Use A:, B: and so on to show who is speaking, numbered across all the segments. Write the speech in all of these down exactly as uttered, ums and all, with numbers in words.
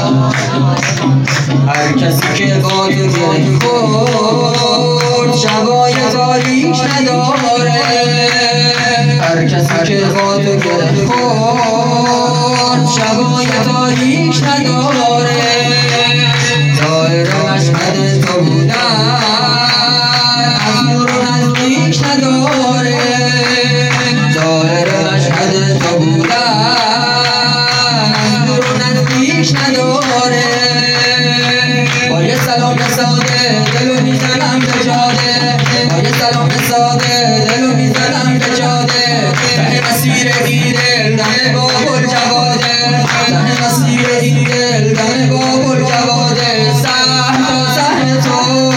A: هر کسی که با تو گره خورد شبای تاریک نداره. هر کسی که با تو گره خورد شبای تاریک نداره. ظاهر مشهد تو بودن از دور و نزدیک نداره. ظاهر مشهد تو بودن از دور و نزدیک نداره. با یه سلام ساده دلو میزنم به جاده. با یه سلام ساده دلو میزنم به جاده. ته مسیر این دل دم بابل جواده. ته مسیر این دل دم بابل جواده. سهم تا سهم تو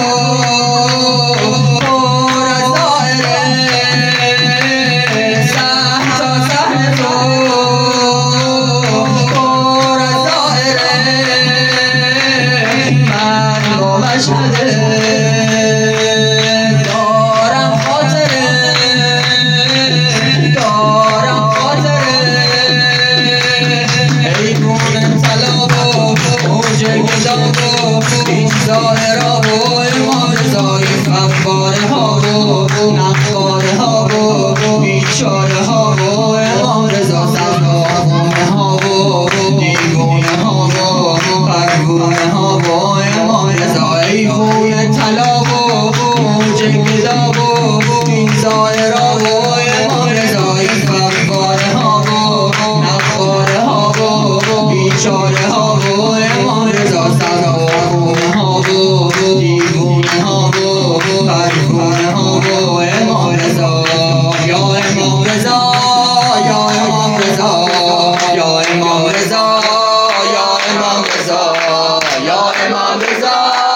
A: پر از دایره. سهم تا سهم تو پر از دایره. من با مشهده دارم خاطره. دارم خاطره. حیوان طلا و موج گداب و هیچ ظاهرا و امام ضعیف افکاره ها و نقاره ها و بیچاره ها و امام رضا سرخونه ها و دیوونه ها و پروونه ها و امام رضا. حیوان طلا و موج گداب و این ظاهرا و امام ضعیف افکاره ها و نقاره ها و بیچاره ها و امام رضا سرخونه ها و دیوونه ها و پروونه ها و امام رضا. یا امام رضا یا امام رضا یا امام رضا یا امام رضا یا امام رضا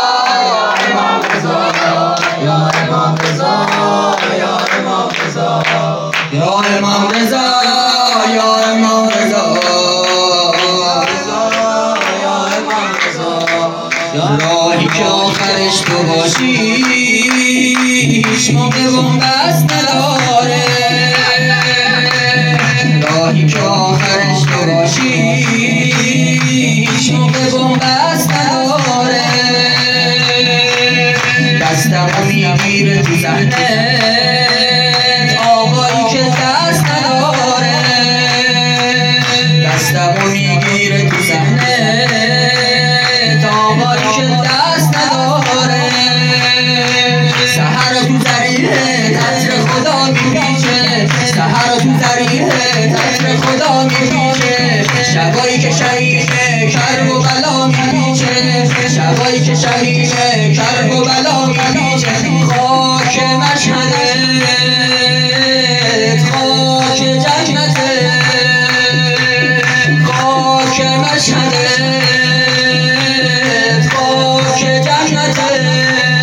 A: یا امام رضا یا امام رضا یا امام رضا یا امام رضا. راهی که آخرش تو باشی هیچ موقع بنبست نداره. راهی که آخرش تو باشی هیچ موقع بنبست نداره. دستمو میگیره تو ذهنت آقایی که دست نداره. دستمو میگیره تو ذهنت آقایی که دست نداره. سحر تو ذریعه تطر خدا میپیچه. سحر تو ذریعه تطر خدا میپیچه. شبایی که شهیده کرب و بلا میپیچه. شبایی که شهیده کرب و بلا میپیچه. خاک مشهدت خاک جنته. خاک مشهدت خاک جنته.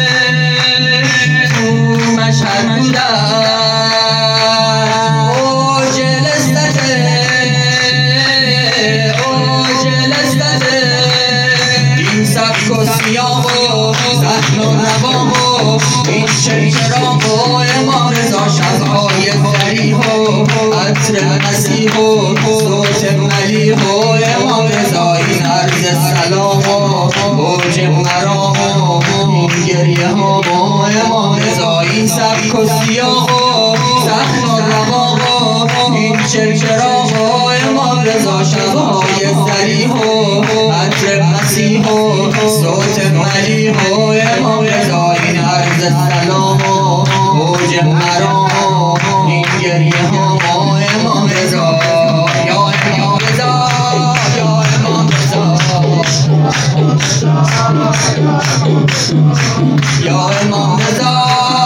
A: تو مشهد بودن اوج لذته. اوج لذته. این سبک و سیاه و زهن و نوام و این شکرام و امام رضا. شبهای فریح و عطر مسیح و صوت ملیح و امام رضا. این عرض سلام و اوج مرام و این گریه ها و امام رضا. این سبک و سیاه و زهن و روام و این شکرام و امام رضا. شبهای فریح و عطر مسیح و صوت ملیح و امام رضا. این عرض سلام و اوج مرام و این گریه ها و امام رضا. یا امام رضا یا امام رضا یا امام رضا.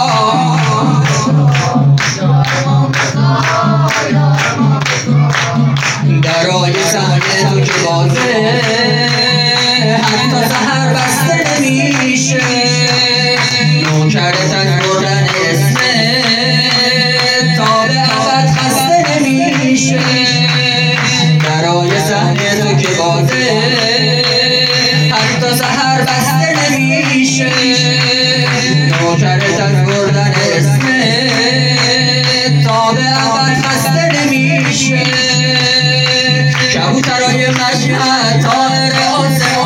A: درای صحنه تو که بازه حتی سحر بسته نمیشه. نوکرت از بردن اسمت تا به ابد خسته نمیشه. درای صحنه تو که بازه حتی سحر بسته نمیشه. نوکرت از بردن اسمت تا به ابد خسته نمیشه. کبوترای مشهد طائر آسمان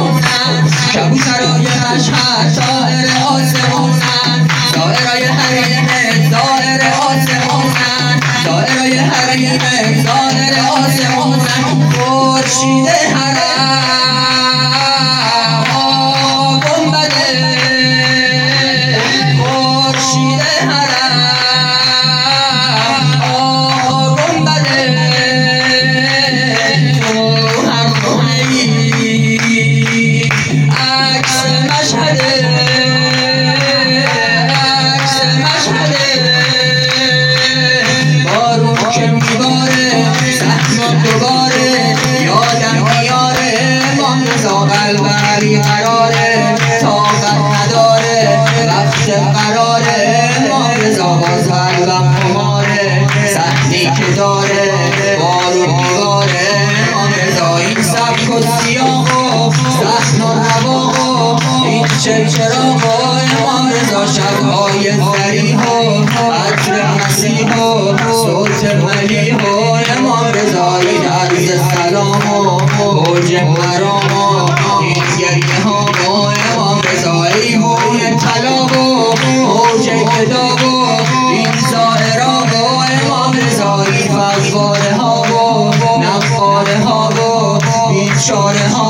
A: قلب علی قراره طاقت نداره وقت قراره امام رضا باز قلبم خماره صحنی که داره بار و دیواره امام رضا این سبک و سیاق و صحن و نواق و این چه چراغ و امام رضا شبهای ذریح و عطر مسیح و صوت ملیح و امام رضایی عرض سلام و اوج مرام و این گریه ها و امام رضایی بوی طلا و اوج کتاب و این ظاهرا و امام رضایی فواره ها و نقاره ها و این چاره ها